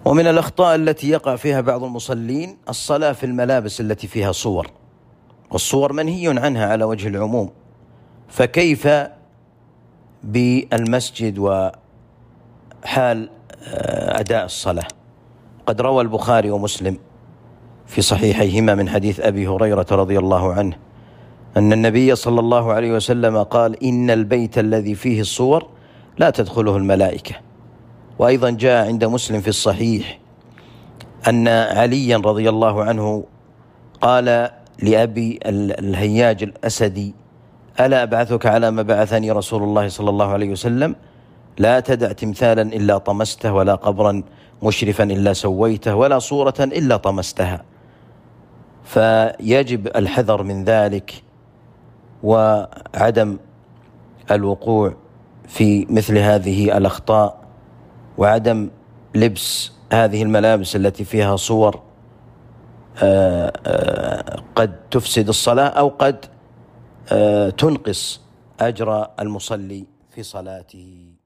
ومن الأخطاء التي يقع فيها بعض المصلين الصلاة في الملابس التي فيها صور، والصور منهي عنها على وجه العموم، فكيف بالمسجد وحال أداء الصلاة؟ قد روى البخاري ومسلم في صحيحيهما من حديث أبي هريرة رضي الله عنه أن النبي صلى الله عليه وسلم قال: إن البيت الذي فيه الصور لا تدخله الملائكة. وأيضا جاء عند مسلم في الصحيح أن عليا رضي الله عنه قال لأبي الهياج الأسدي: ألا أبعثك على ما بعثني رسول الله صلى الله عليه وسلم؟ لا تدع تمثالا إلا طمسته، ولا قبرا مشرفا إلا سويته، ولا صورة إلا طمستها. فيجب الحذر من ذلك وعدم الوقوع في مثل هذه الأخطاء، وعدم لبس هذه الملابس التي فيها صور قد تفسد الصلاة أو قد تنقص أجر المصلي في صلاته.